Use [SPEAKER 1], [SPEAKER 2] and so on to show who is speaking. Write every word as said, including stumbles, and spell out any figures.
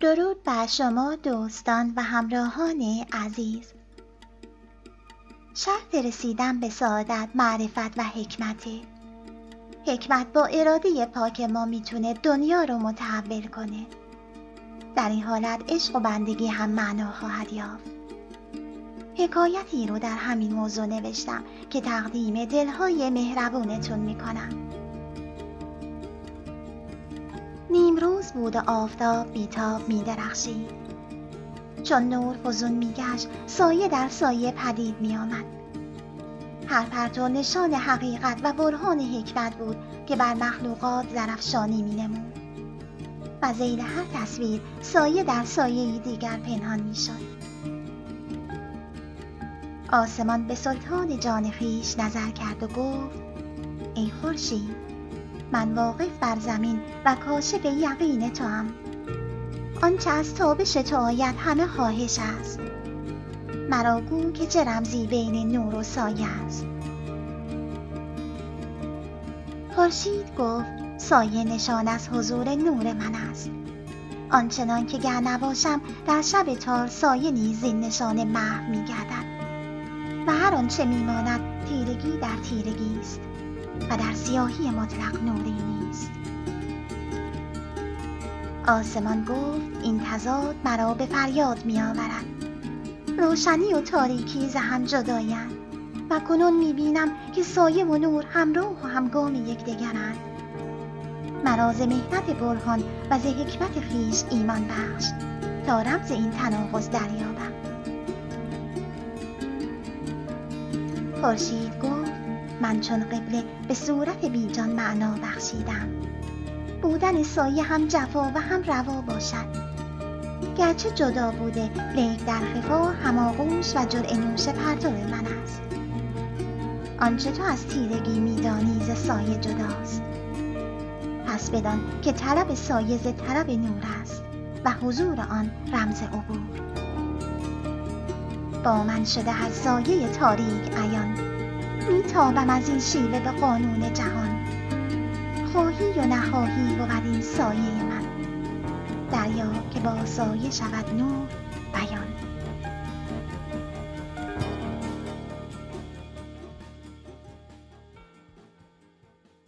[SPEAKER 1] درود بر شما دوستان و همراهان عزیز. شرط رسیدن به سعادت معرفت و حکمته. حکمت با اراده پاک ما میتونه دنیا رو متحول کنه. در این حالت عشق و بندگی هم معنا خواهد یافت. حکایتی رو در همین موضوع نوشتم که تقدیم دلهای مهربونتون میکنم. نیم روز بود و آفتاب بیتاب می درخشید. چون نور فزون می گشت سایه در سایه پدید می آمد. هر پرتو نشان حقیقت و برهان حکمت بود که بر مخلوقات زرافشانی می نمود. و ذیل هر تصویر سایه در سایه دیگر پنهان می شد. آسمان به سلطان جان خویش نظر کرد و گفت: ای خورشید، من واقف بر زمین و کاشف یقین تو هم. آنچه از تابش تو آید همه خواهش است. مرا گو که چه رمزی بین نور و سایه است. خورشید گفت: سایه نشان از حضور نور من است. آنچنان که گر نباشم در شب تار سایه نیز زین نشان محو می گردد و هر آنچه می ماند تیرگی در تیرگی است و در سیاهی مطلق نوری نیست. آسمان گفت: این تضاد مرا به فریاد می آورد. روشنی و تاریکی ز هم جدایند و کنون می بینم که سایه و نور همراه و همگام یکدیگرند. مرا ز محنت برهان و ز حکمت خویش ایمان بخش تا رمز این تناقض دریابم. خورشید گفت: من چون قبله به صورت بیجان معنا بخشیدم. بودن سایه هم جفا و هم روا باشد. گرچه جدا بوده لیک در خفا هماغوش و جرعه نوش پرتو من است. آنچه تو از تیرگی میدانی ز سایه جداست. پس بدان که طلب سایه ز طلب نور است و حضور آن رمز عبور. با من شده از سایه تاریک عیان، میتابم از این شیوه به قانون جهان. خواهی و نخواهی بود این سایه من، دریا که با سایه شود نور بیان.